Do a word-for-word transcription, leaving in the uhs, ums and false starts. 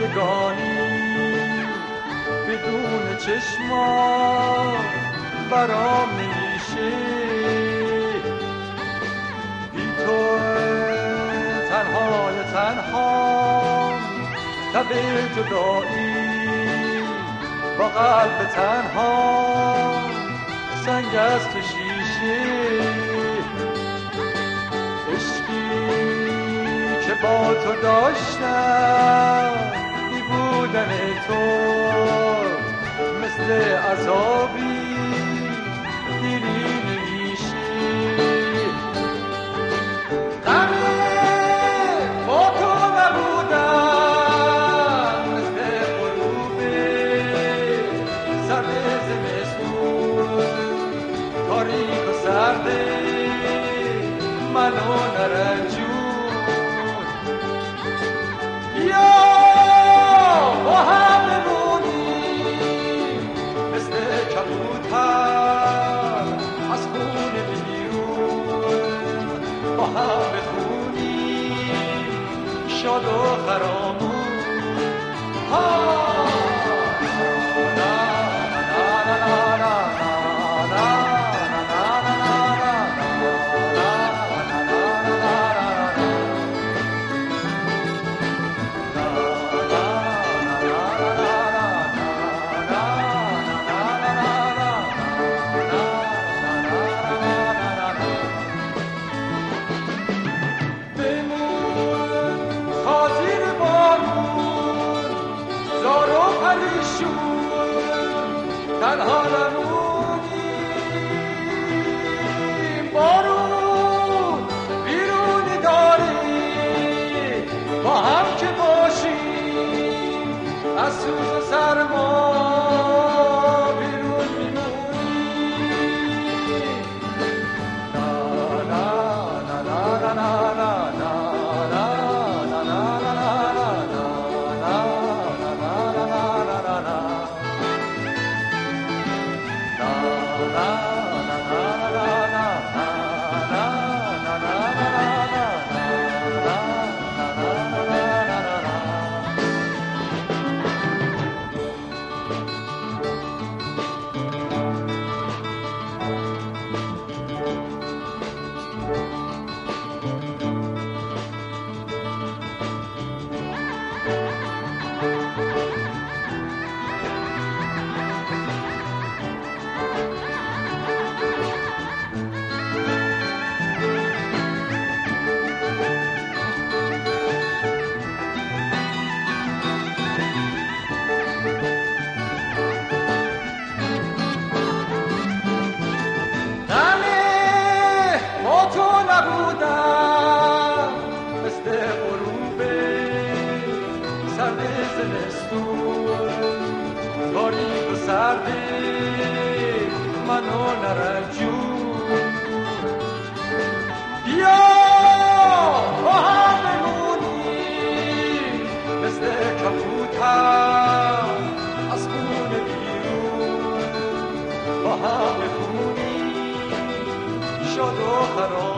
زندگانی بدون چشمان برام نمیشه. بی تو تنهای تنها لب جدایی با قلب تنها سنگ از تو شیشه. عشقی که با تو داشتم بی بودن تو مثل عذابی دیری نمیشه. غم با تو نبودن مثل غروب سرد زمستون تاریک و سرده منو نرنجون. بیا با هم بمونیم مثل کبوتر از خون بیرون، با هم بخونیم شاد و خرامون. تنها نمونیم بارون بیرونی داریم با هم که باشیم از سوز و سرما بیرون میمونیم. نا نا نا نا نا نا نا نبودم مثل غروب سرد زمستون تاریک و سرد منو نرنجون. بیا با هم بمونیم مثل کبوتر از خون بیرون، با هم بخونیم شاد و خراب.